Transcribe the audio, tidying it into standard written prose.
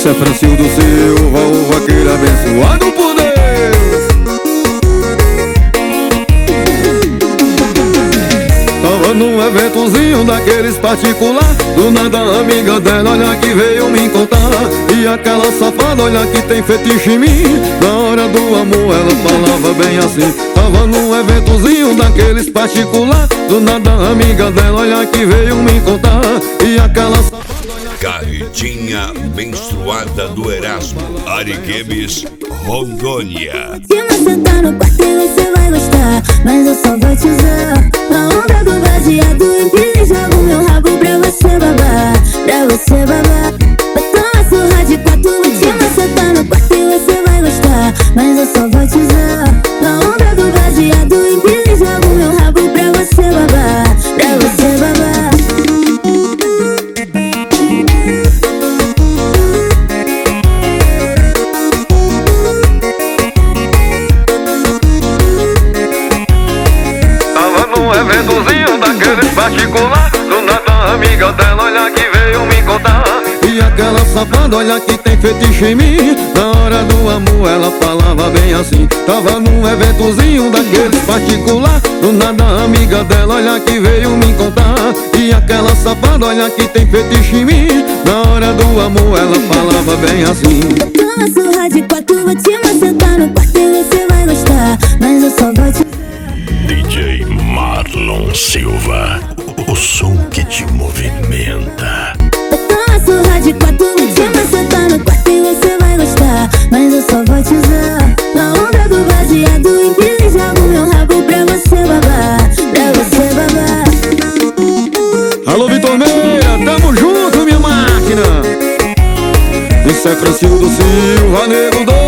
Isso é Francildo Silva, o vaqueiro abençoado por Deus. Tava num eventozinho daqueles particular, do nada a amiga dela, olha que veio me contar. E aquela safada, olha que tem fetiche em mim. Na hora do amor ela falava bem assim. Tava num eventozinho daqueles particular, do nada a amiga dela, olha que veio me contar. E aquela safada, Carretinha menstruada do Erasmo, Ariquemes, Rondônia. Se você tá no quarto você vai gostar, mas eu só vou te usar. A onda do baseado em que jogo meu rabo pra você babar, pra você babar. Botão a surra de quatro. Se você tá no quarto você vai gostar, mas eu só vou te usar. A onda do baseado em que jogo meu rabo pra você babar, pra você babar. eventozinho daqueles particular, do nada a amiga dela, olha que veio me contar. E aquela safada, olha que tem fetiche em mim. Na hora do amor ela falava bem assim. Tava num eventozinho daqueles particular, do nada a amiga dela, olha que veio me contar. E aquela safada, olha que tem fetiche em mim. Na hora do amor ela falava bem assim. Toma surra de quatro, vou te macetar no quarto e você vai gostar, mas eu só vou te... DJ Marlon Silva, o som que te movimenta. Toma surra de quatro, vou te macetar no quarto e você vai gostar, mas eu só vou te usar. Na onda do baseado em que jogo meu rabo pra você babar, pra você babar. Alô Vitor Meira, tamo junto minha máquina. Isso é Francildo Silva, nego doido.